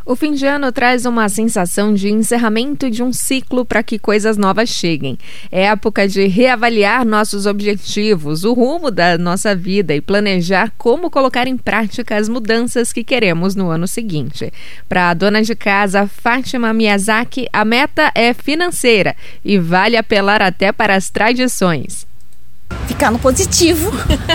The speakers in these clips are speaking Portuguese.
O fim de ano traz uma sensação de encerramento de um ciclo para que coisas novas cheguem. É época de reavaliar nossos objetivos, o rumo da nossa vida e planejar como colocar em prática as mudanças que queremos no ano seguinte. Para a dona de casa Fátima Miyazaki, a meta é financeira e vale apelar até para as tradições. Ficar no positivo.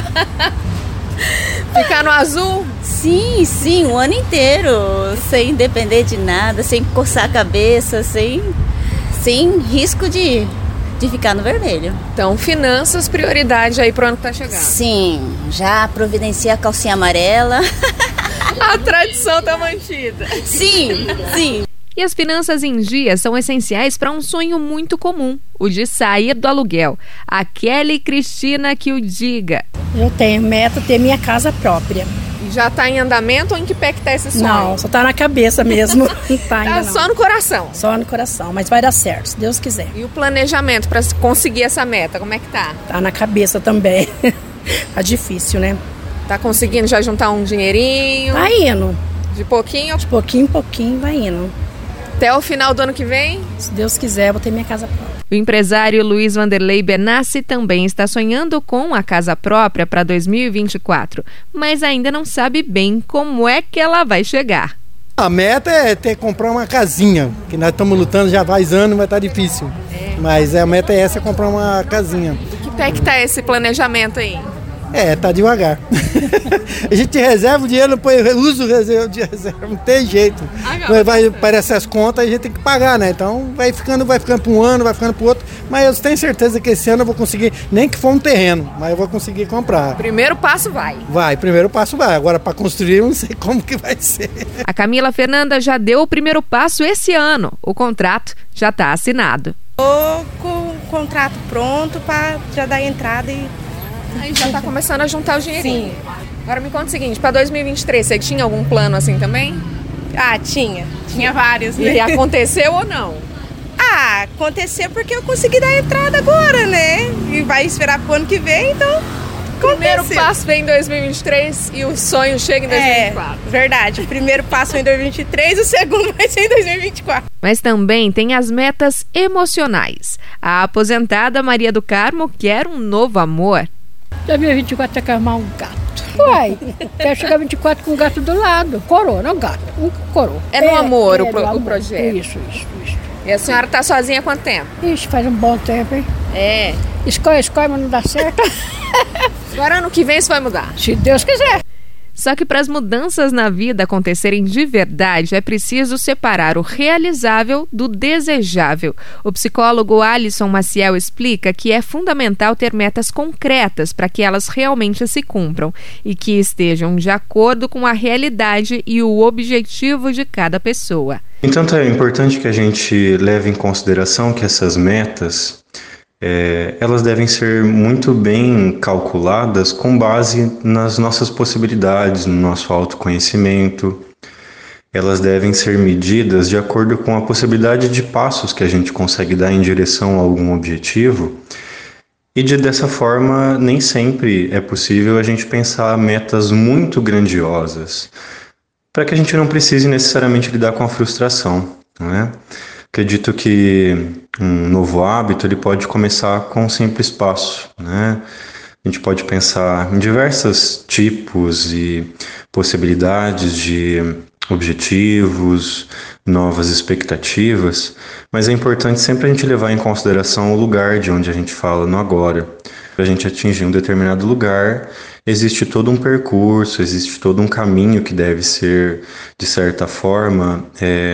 Ficar no azul? Sim, o ano inteiro, sem depender de nada, sem coçar a cabeça, sem risco de ficar no vermelho. Então, finanças, prioridade aí pro ano que tá chegando. Sim, já providencia a calcinha amarela. A tradição tá mantida. Sim. E as finanças em dia são essenciais para um sonho muito comum, o de sair do aluguel. A Kelly Cristina que o diga. Eu tenho meta ter minha casa própria. E já está em andamento ou em que pé que está esse sonho? Não, só está na cabeça mesmo. Não tá ainda não. Só no coração? Só no coração, mas vai dar certo, se Deus quiser. E o planejamento para conseguir essa meta, como é que tá? Tá na cabeça também. Tá difícil, né? Tá conseguindo já juntar um dinheirinho? Tá indo. De pouquinho? De pouquinho em pouquinho vai indo. Até o final do ano que vem? Se Deus quiser, eu vou ter minha casa própria. O empresário Luiz Vanderlei Benassi também está sonhando com a casa própria para 2024, mas ainda não sabe bem como é que ela vai chegar. A meta é comprar uma casinha, que nós estamos lutando já faz anos, mas está difícil. Mas a meta é essa, comprar uma casinha. E que pé que está esse planejamento aí? Tá devagar. A gente reserva o dinheiro, depois usa o de reserva, não tem jeito. Vai aparecer as contas, a gente tem que pagar, né? Então vai ficando para um ano, vai ficando para o outro. Mas eu tenho certeza que esse ano eu vou conseguir, nem que for um terreno, mas eu vou conseguir comprar. Primeiro passo vai. Primeiro passo vai. Agora para construir eu não sei como que vai ser. A Camila Fernanda já deu o primeiro passo esse ano. O contrato já está assinado. Estou com o contrato pronto para já dar entrada e... Aí já está começando a juntar o dinheirinho. Sim. Agora me conta o seguinte, para 2023, você tinha algum plano assim também? Tinha vários, né? E aconteceu ou não? Aconteceu porque eu consegui dar entrada agora, né? E vai esperar pro ano que vem, então O primeiro passo vem em 2023 e o sonho chega em 2024. Verdade, o primeiro passo vem em 2023, o segundo vai ser em 2024. Mas também tem as metas emocionais. A aposentada Maria do Carmo quer um novo amor. 2024 tem que arrumar um gato. Uai, quero chegar 24 com um gato do lado. Coroa, não gato, um coroa. É no amor o projeto? Isso. E a senhora está sozinha há quanto tempo? Ixi, faz um bom tempo, hein? Escolhe, mas não dá certo. Agora ano que vem isso vai mudar. Se Deus quiser. Só que para as mudanças na vida acontecerem de verdade, é preciso separar o realizável do desejável. O psicólogo Alisson Maciel explica que é fundamental ter metas concretas para que elas realmente se cumpram e que estejam de acordo com a realidade e o objetivo de cada pessoa. Entanto, é importante que a gente leve em consideração que essas metas elas devem ser muito bem calculadas com base nas nossas possibilidades, no nosso autoconhecimento. Elas devem ser medidas de acordo com a possibilidade de passos que a gente consegue dar em direção a algum objetivo. E dessa forma, nem sempre é possível a gente pensar metas muito grandiosas, para que a gente não precise necessariamente lidar com a frustração, não é? Acredito que um novo hábito ele pode começar com um simples passo, né? A gente pode pensar em diversos tipos e possibilidades de objetivos, novas expectativas, mas é importante sempre a gente levar em consideração o lugar de onde a gente fala no agora. Para a gente atingir um determinado lugar, existe todo um percurso, existe todo um caminho que deve ser, de certa forma,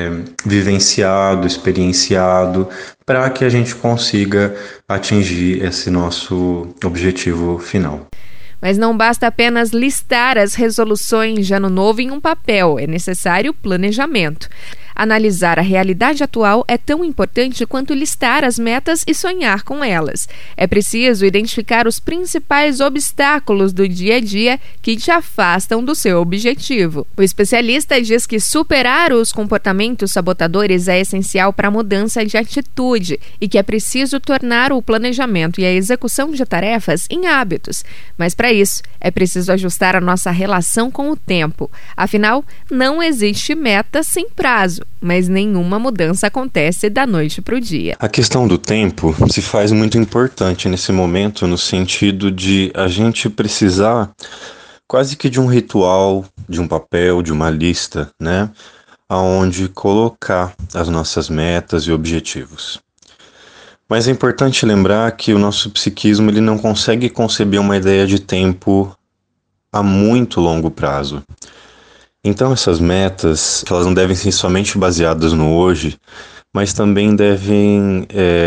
vivenciado, experienciado, para que a gente consiga atingir esse nosso objetivo final. Mas não basta apenas listar as resoluções de ano novo em um papel, é necessário planejamento. Analisar a realidade atual é tão importante quanto listar as metas e sonhar com elas. É preciso identificar os principais obstáculos do dia a dia que te afastam do seu objetivo. O especialista diz que superar os comportamentos sabotadores é essencial para a mudança de atitude e que é preciso tornar o planejamento e a execução de tarefas em hábitos. Mas para isso, é preciso ajustar a nossa relação com o tempo. Afinal, não existe meta sem prazo, mas nenhuma mudança acontece da noite para o dia. A questão do tempo se faz muito importante nesse momento, no sentido de a gente precisar quase que de um ritual, de um papel, de uma lista, né? Aonde colocar as nossas metas e objetivos. Mas é importante lembrar que o nosso psiquismo ele não consegue conceber uma ideia de tempo a muito longo prazo. Então essas metas, elas não devem ser somente baseadas no hoje, mas também devem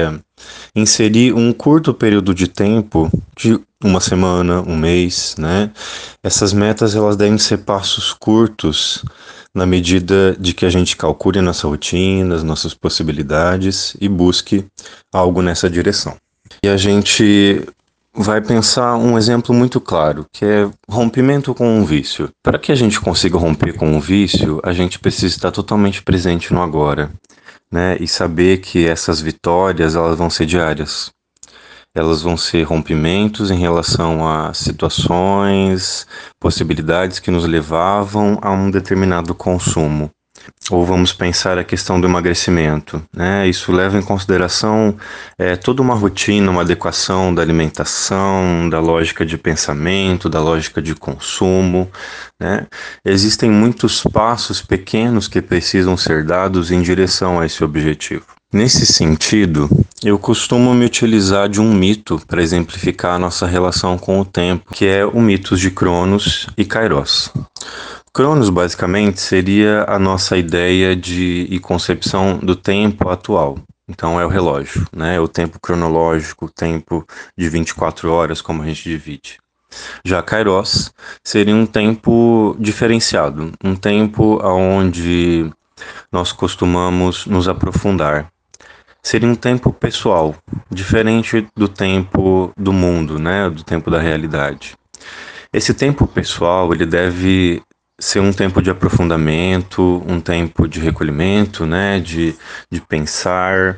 inserir um curto período de tempo, de uma semana, um mês, né? Essas metas elas devem ser passos curtos, na medida de que a gente calcule nossa rotina, as nossas possibilidades e busque algo nessa direção. E a gente vai pensar um exemplo muito claro, que é rompimento com um vício. Para que a gente consiga romper com um vício, a gente precisa estar totalmente presente no agora, né? E saber que essas vitórias elas vão ser diárias. Elas vão ser rompimentos em relação a situações, possibilidades que nos levavam a um determinado consumo. Ou vamos pensar a questão do emagrecimento, né? Isso leva em consideração toda uma rotina, uma adequação da alimentação, da lógica de pensamento, da lógica de consumo, né? Existem muitos passos pequenos que precisam ser dados em direção a esse objetivo. Nesse sentido, eu costumo me utilizar de um mito para exemplificar a nossa relação com o tempo, que é o mito de Cronos e Kairos. Cronos, basicamente, seria a nossa ideia e concepção do tempo atual. Então, é o relógio, né? O tempo cronológico, o tempo de 24 horas, como a gente divide. Já Kairos seria um tempo diferenciado, um tempo onde nós costumamos nos aprofundar. Seria um tempo pessoal, diferente do tempo do mundo, né? Do tempo da realidade. Esse tempo pessoal, ele deve ser um tempo de aprofundamento, um tempo de recolhimento, né? De pensar,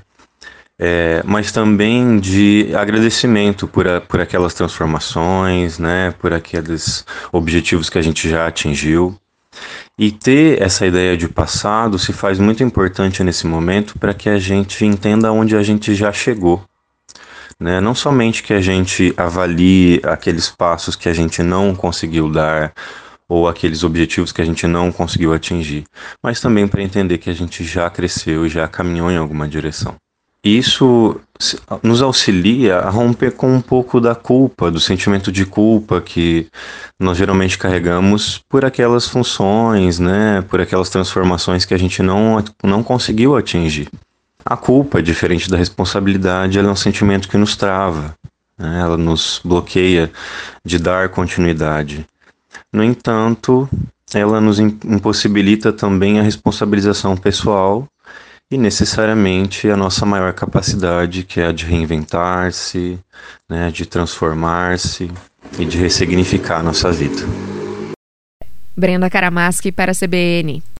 mas também de agradecimento por aquelas transformações, né? Por aqueles objetivos que a gente já atingiu. E ter essa ideia de passado se faz muito importante nesse momento para que a gente entenda onde a gente já chegou, né? Não somente que a gente avalie aqueles passos que a gente não conseguiu dar ou aqueles objetivos que a gente não conseguiu atingir, mas também para entender que a gente já cresceu e já caminhou em alguma direção. Isso nos auxilia a romper com um pouco da culpa, do sentimento de culpa que nós geralmente carregamos por aquelas funções, né, por aquelas transformações que a gente não conseguiu atingir. A culpa, diferente da responsabilidade, ela é um sentimento que nos trava, né, ela nos bloqueia de dar continuidade. No entanto, ela nos impossibilita também a responsabilização pessoal e necessariamente a nossa maior capacidade, que é a de reinventar-se, né, de transformar-se e de ressignificar a nossa vida. Brenda Karamaschi para a CBN.